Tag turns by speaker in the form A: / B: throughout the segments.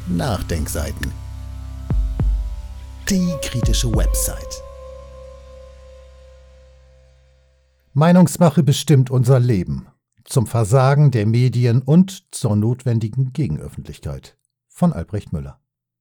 A: Nachdenkseiten. Die kritische Website.
B: Meinungsmache bestimmt unser Leben. Zum Versagen der Medien und zur notwendigen Gegenöffentlichkeit. Von Albrecht Müller.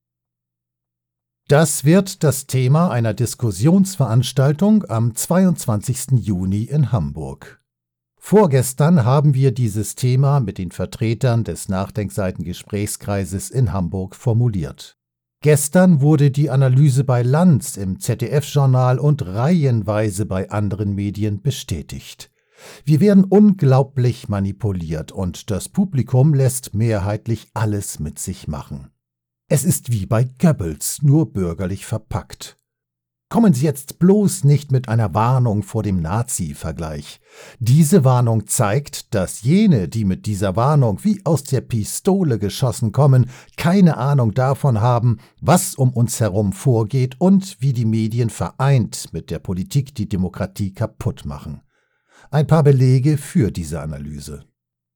B: Das wird das Thema einer Diskussionsveranstaltung am 22. Juni in Hamburg. Vorgestern haben wir dieses Thema mit den Vertretern des Nachdenkseiten-Gesprächskreises in Hamburg formuliert. Gestern wurde die Analyse bei Lanz im ZDF-Journal und reihenweise bei anderen Medien bestätigt. Wir werden unglaublich manipuliert und das Publikum lässt mehrheitlich alles mit sich machen. Es ist wie bei Goebbels, nur bürgerlich verpackt. Kommen Sie jetzt bloß nicht mit einer Warnung vor dem Nazi-Vergleich. Diese Warnung zeigt, dass jene, die mit dieser Warnung wie aus der Pistole geschossen kommen, keine Ahnung davon haben, was um uns herum vorgeht und wie die Medien vereint mit der Politik die Demokratie kaputt machen. Ein paar Belege für diese Analyse.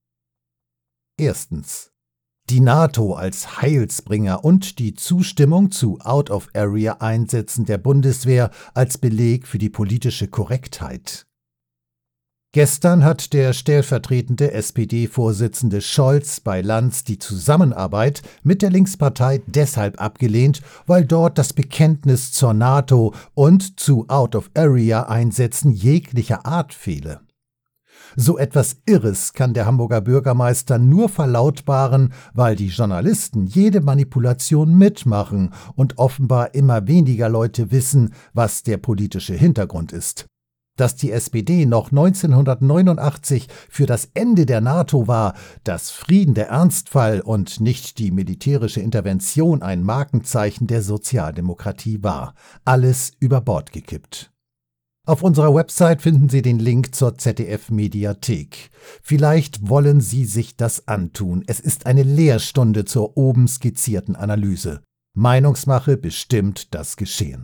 B: Erstens. Die NATO als Heilsbringer und die Zustimmung zu Out-of-Area-Einsätzen der Bundeswehr als Beleg für die politische Korrektheit. Gestern hat der stellvertretende SPD-Vorsitzende Scholz bei Lanz die Zusammenarbeit mit der Linkspartei deshalb abgelehnt, weil dort das Bekenntnis zur NATO und zu Out-of-Area-Einsätzen jeglicher Art fehle. So etwas Irres kann der Hamburger Bürgermeister nur verlautbaren, weil die Journalisten jede Manipulation mitmachen und offenbar immer weniger Leute wissen, was der politische Hintergrund ist. Dass die SPD noch 1989 für das Ende der NATO war, dass Frieden der Ernstfall und nicht die militärische Intervention ein Markenzeichen der Sozialdemokratie war. Alles über Bord gekippt. Auf unserer Website finden Sie den Link zur ZDF-Mediathek. Vielleicht wollen Sie sich das antun. Es ist eine Lehrstunde zur oben skizzierten Analyse. Meinungsmache bestimmt das Geschehen.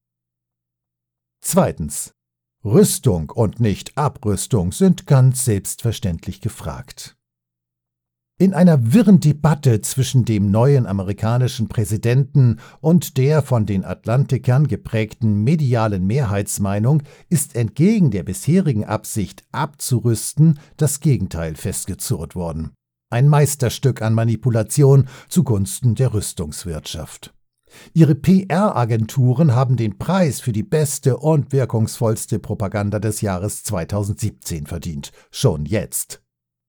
B: Zweitens. Rüstung und nicht Abrüstung sind ganz selbstverständlich gefragt. In einer wirren Debatte zwischen dem neuen amerikanischen Präsidenten und der von den Atlantikern geprägten medialen Mehrheitsmeinung ist entgegen der bisherigen Absicht abzurüsten das Gegenteil festgezurrt worden. Ein Meisterstück an Manipulation zugunsten der Rüstungswirtschaft. Ihre PR-Agenturen haben den Preis für die beste und wirkungsvollste Propaganda des Jahres 2017 verdient. Schon jetzt.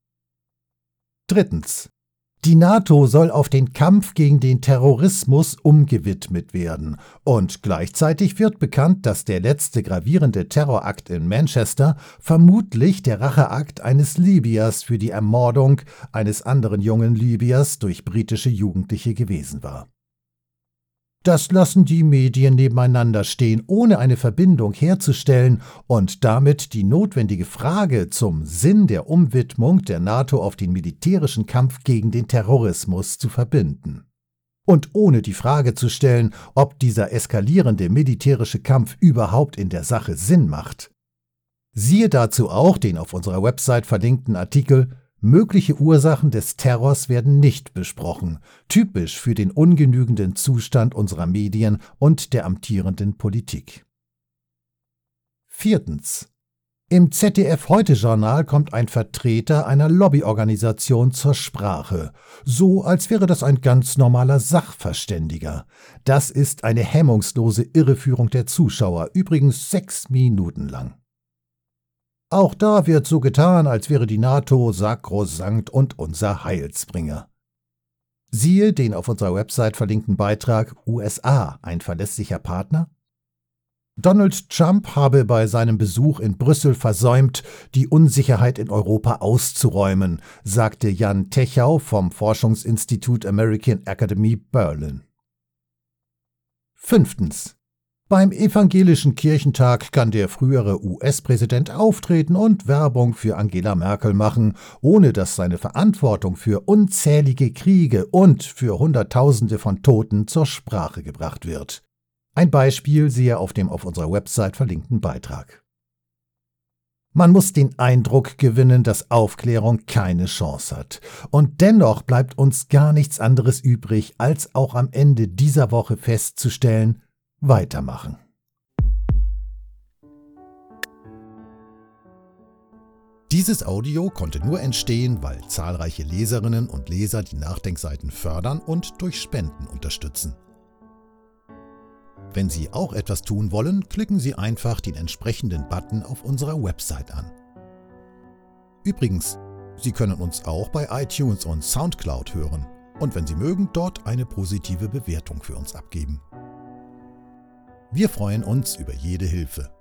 B: Drittens. Die NATO soll auf den Kampf gegen den Terrorismus umgewidmet werden und gleichzeitig wird bekannt, dass der letzte gravierende Terrorakt in Manchester vermutlich der Racheakt eines Libyers für die Ermordung eines anderen jungen Libyers durch britische Jugendliche gewesen war. Das lassen die Medien nebeneinander stehen, ohne eine Verbindung herzustellen und damit die notwendige Frage zum Sinn der Umwidmung der NATO auf den militärischen Kampf gegen den Terrorismus zu verbinden. Und ohne die Frage zu stellen, ob dieser eskalierende militärische Kampf überhaupt in der Sache Sinn macht. Siehe dazu auch den auf unserer Website verlinkten Artikel Mögliche Ursachen des Terrors werden nicht besprochen, typisch für den ungenügenden Zustand unserer Medien und der amtierenden Politik. Viertens. Im ZDF-Heute-Journal kommt ein Vertreter einer Lobbyorganisation zur Sprache, so als wäre das ein ganz normaler Sachverständiger. Das ist eine hemmungslose Irreführung der Zuschauer, übrigens 6 Minuten lang. Auch da wird so getan, als wäre die NATO sakrosankt und unser Heilsbringer. Siehe den auf unserer Website verlinkten Beitrag USA, ein verlässlicher Partner? Donald Trump habe bei seinem Besuch in Brüssel versäumt, die Unsicherheit in Europa auszuräumen, sagte Jan Techau vom Forschungsinstitut American Academy Berlin. Fünftens. Beim Evangelischen Kirchentag kann der frühere US-Präsident auftreten und Werbung für Angela Merkel machen, ohne dass seine Verantwortung für unzählige Kriege und für Hunderttausende von Toten zur Sprache gebracht wird. Ein Beispiel siehe auf dem auf unserer Website verlinkten Beitrag. Man muss den Eindruck gewinnen, dass Aufklärung keine Chance hat. Und dennoch bleibt uns gar nichts anderes übrig, als auch am Ende dieser Woche festzustellen: weitermachen. Dieses Audio konnte nur entstehen, weil zahlreiche Leserinnen und Leser die Nachdenkseiten fördern und durch Spenden unterstützen. Wenn Sie auch etwas tun wollen, klicken Sie einfach den entsprechenden Button auf unserer Website an. Übrigens, Sie können uns auch bei iTunes und SoundCloud hören und wenn Sie mögen, dort eine positive Bewertung für uns abgeben. Wir freuen uns über jede Hilfe.